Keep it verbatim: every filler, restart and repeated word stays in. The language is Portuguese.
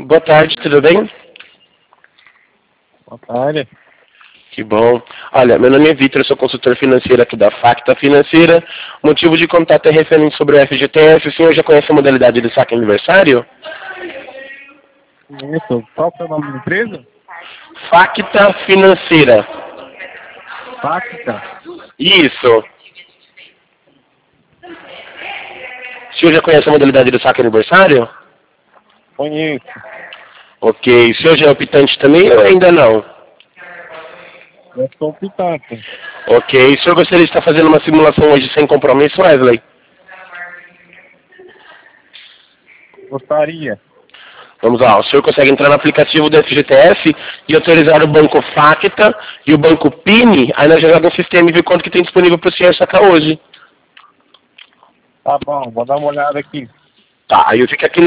Boa tarde, tudo bem? Boa tarde. Que bom. Olha, meu nome é Vitor, eu sou consultor financeiro aqui da Facta Financeira. O motivo de contato é referente sobre o F G T S. O senhor já conhece a modalidade de saque aniversário? Isso. Qual que é o nome da empresa? Facta Financeira. Facta. Isso. O senhor já conhece a modalidade de saque aniversário? Conheço. Ok. O senhor já é optante também ou ainda não? Eu sou optante. Ok. O senhor gostaria de estar fazendo uma simulação hoje sem compromisso, Wesley? Gostaria. Vamos lá, o senhor consegue entrar no aplicativo do F G T S e autorizar o banco Facta e o banco P I N, aí nós jogamos no sistema e ver quanto que tem disponível para o senhor sacar hoje. Tá bom, vou dar uma olhada aqui. Tá, aí eu fico aqui